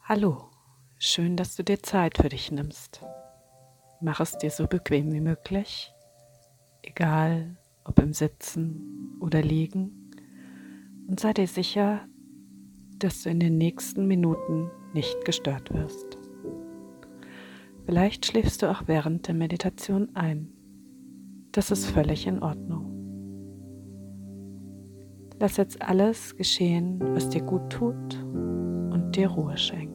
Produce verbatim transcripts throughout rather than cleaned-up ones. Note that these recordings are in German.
Hallo, schön, dass du dir Zeit für dich nimmst. Mach es dir so bequem wie möglich, egal ob im Sitzen oder Liegen, und sei dir sicher, dass du in den nächsten Minuten nicht gestört wirst. Vielleicht schläfst du auch während der Meditation ein. Das ist völlig in Ordnung. Lass jetzt alles geschehen, was dir gut tut und dir Ruhe schenkt.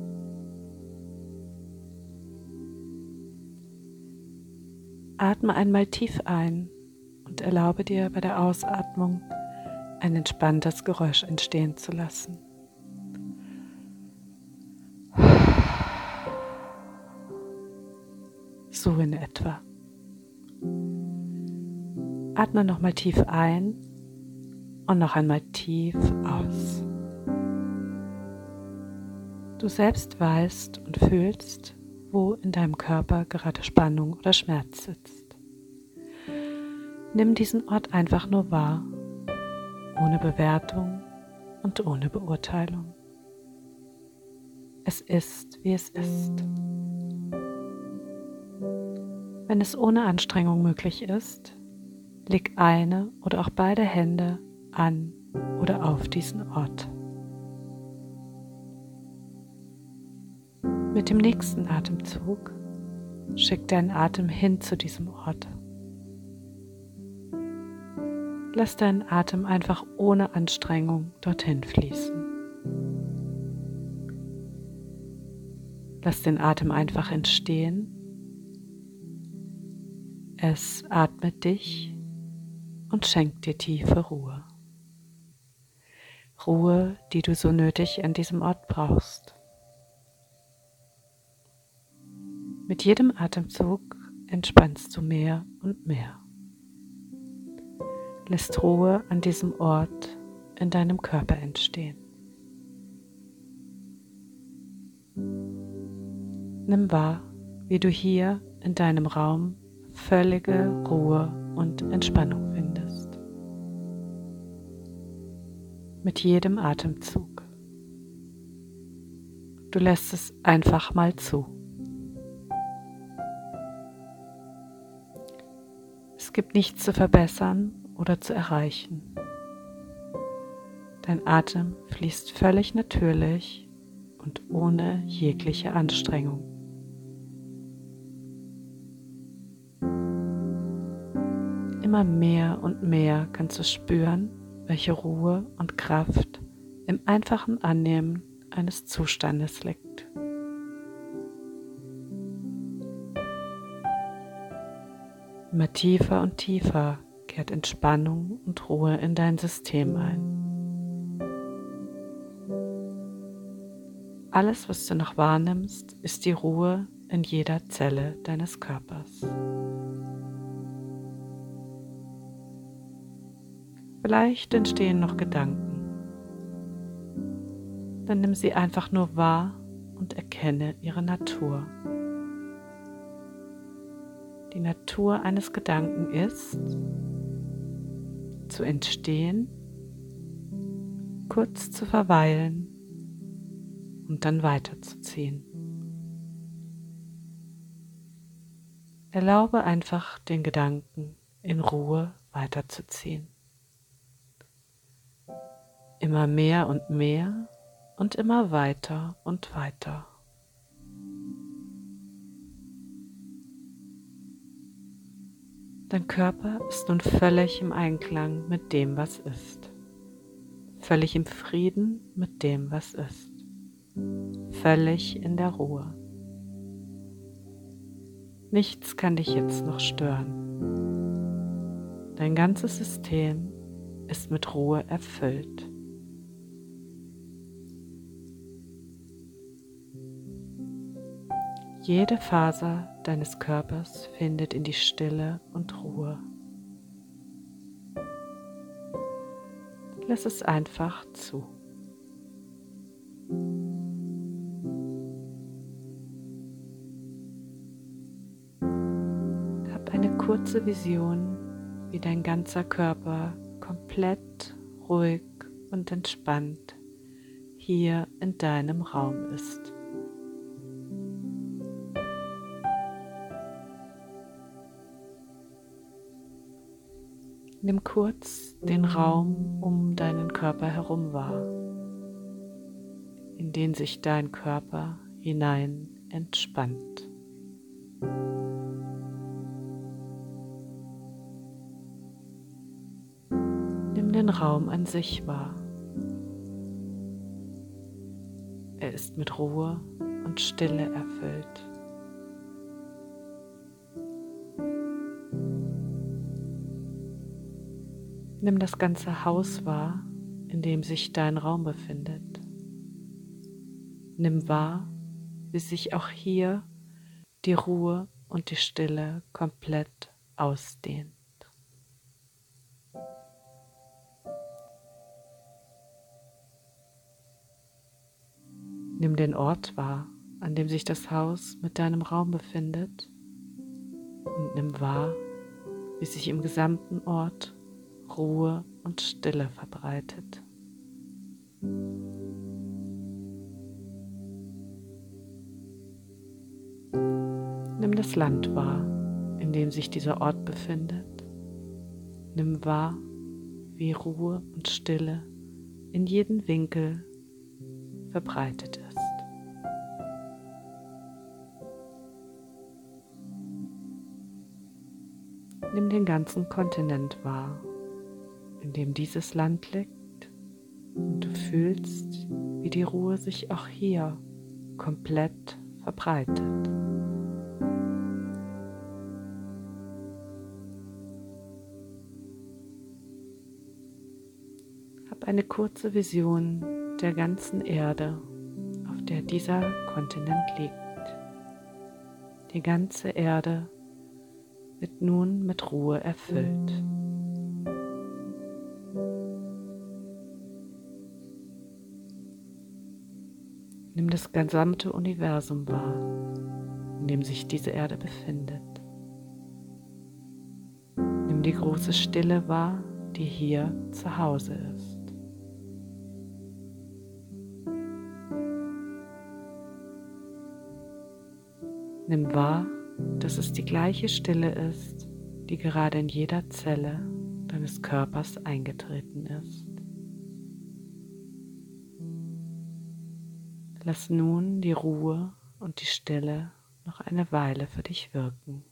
Atme einmal tief ein und erlaube dir bei der Ausatmung ein entspanntes Geräusch entstehen zu lassen. So in etwa. Atme nochmal tief ein und noch einmal tief aus. Du selbst weißt und fühlst, wo in deinem Körper gerade Spannung oder Schmerz sitzt. Nimm diesen Ort einfach nur wahr, ohne Bewertung und ohne Beurteilung. Es ist, wie es ist. Wenn es ohne Anstrengung möglich ist, leg eine oder auch beide Hände an oder auf diesen Ort. Mit dem nächsten Atemzug schick deinen Atem hin zu diesem Ort. Lass deinen Atem einfach ohne Anstrengung dorthin fließen. Lass den Atem einfach entstehen. Es atmet dich und schenkt dir tiefe Ruhe. Ruhe, die du so nötig an diesem Ort brauchst. Mit jedem Atemzug entspannst du mehr und mehr. Lässt Ruhe an diesem Ort in deinem Körper entstehen. Nimm wahr, wie du hier in deinem Raum völlige Ruhe und Entspannung findest. Mit jedem Atemzug. Du lässt es einfach mal zu. Es gibt nichts zu verbessern oder zu erreichen. Dein Atem fließt völlig natürlich und ohne jegliche Anstrengung. Immer mehr und mehr kannst du spüren, welche Ruhe und Kraft im einfachen Annehmen eines Zustandes liegt. Immer tiefer und tiefer kehrt Entspannung und Ruhe in dein System ein. Alles, was du noch wahrnimmst, ist die Ruhe in jeder Zelle deines Körpers. Vielleicht entstehen noch Gedanken. Dann nimm sie einfach nur wahr und erkenne ihre Natur. Die Natur eines Gedanken ist, zu entstehen, kurz zu verweilen und dann weiterzuziehen. Erlaube einfach den Gedanken in Ruhe weiterzuziehen. Immer mehr und mehr und immer weiter und weiter. Dein Körper ist nun völlig im Einklang mit dem, was ist. Völlig im Frieden mit dem, was ist. Völlig in der Ruhe. Nichts kann dich jetzt noch stören. Dein ganzes System ist mit Ruhe erfüllt. Jede Faser deines Körpers findet in die Stille und Ruhe. Lass es einfach zu. Hab eine kurze Vision, wie dein ganzer Körper komplett ruhig und entspannt hier in deinem Raum ist. Nimm kurz den Raum um deinen Körper herum wahr, in den sich dein Körper hinein entspannt. Nimm den Raum an sich wahr. Er ist mit Ruhe und Stille erfüllt. Nimm das ganze Haus wahr, in dem sich dein Raum befindet. Nimm wahr, wie sich auch hier die Ruhe und die Stille komplett ausdehnt. Nimm den Ort wahr, an dem sich das Haus mit deinem Raum befindet, und nimm wahr, wie sich im gesamten Ort Ruhe und Stille verbreitet. Nimm das Land wahr, in dem sich dieser Ort befindet. Nimm wahr, wie Ruhe und Stille in jeden Winkel verbreitet ist. Nimm den ganzen Kontinent wahr, in dem dieses Land liegt, und du fühlst, wie die Ruhe sich auch hier komplett verbreitet. Hab eine kurze Vision der ganzen Erde, auf der dieser Kontinent liegt. Die ganze Erde wird nun mit Ruhe erfüllt. Nimm das gesamte Universum wahr, in dem sich diese Erde befindet. Nimm die große Stille wahr, die hier zu Hause ist. Nimm wahr, dass es die gleiche Stille ist, die gerade in jeder Zelle deines Körpers eingetreten ist. Lass nun die Ruhe und die Stille noch eine Weile für dich wirken.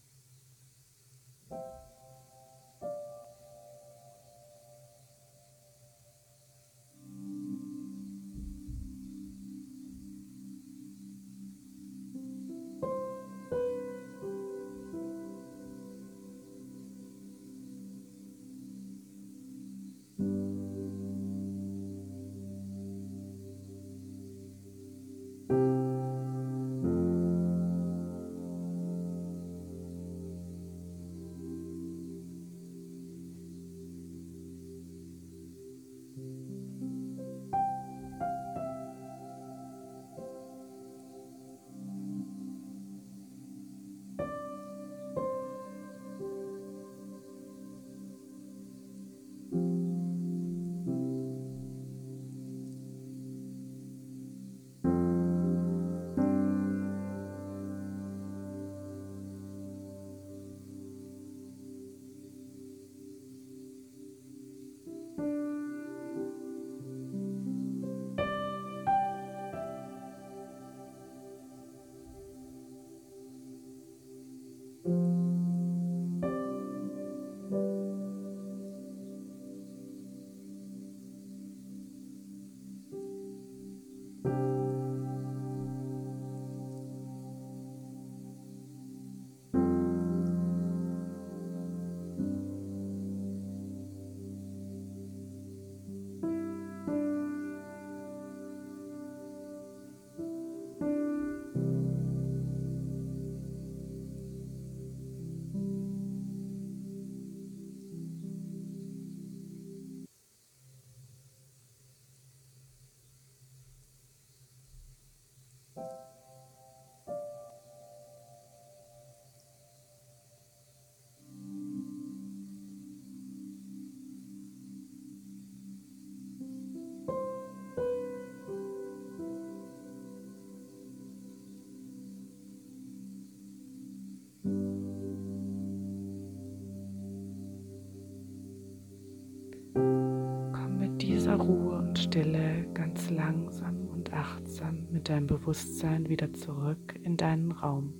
großer Ruhe und Stille ganz langsam und achtsam mit deinem Bewusstsein wieder zurück in deinen Raum.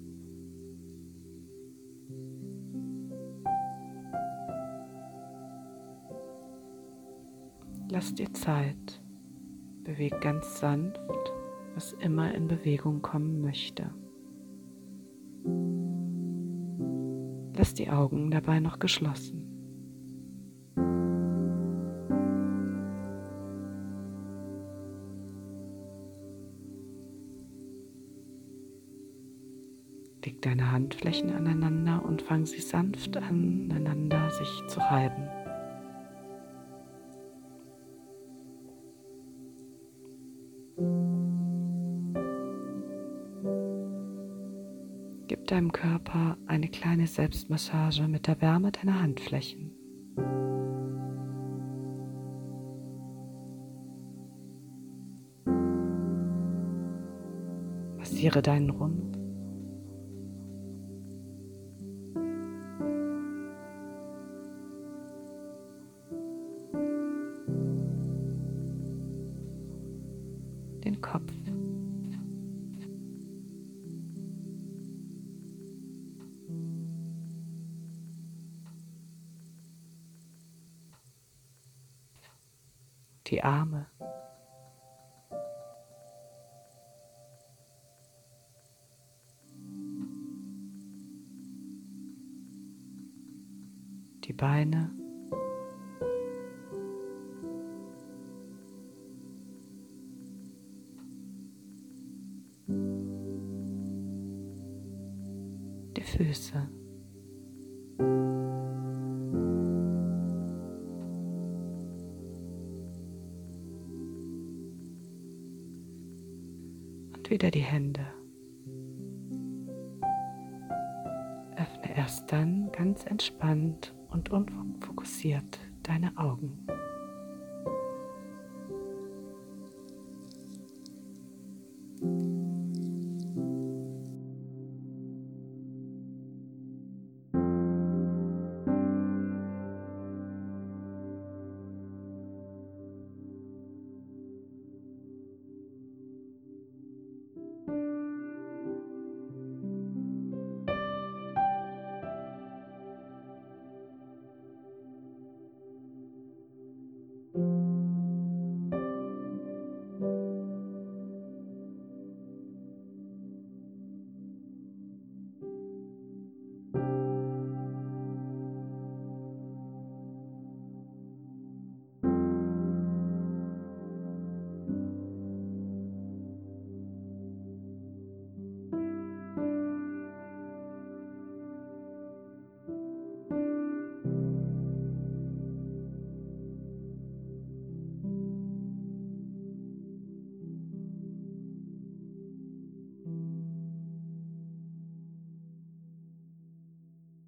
Lass dir Zeit, beweg ganz sanft, was immer in Bewegung kommen möchte. Lass die Augen dabei noch geschlossen. Leg deine Handflächen aneinander und fang sie sanft aneinander sich zu reiben. Gib deinem Körper eine kleine Selbstmassage mit der Wärme deiner Handflächen. Massiere deinen Rumpf. Den Kopf. Die Arme. Die Beine. Die Füße. Und wieder die Hände. Öffne erst dann ganz entspannt und unfokussiert deine Augen.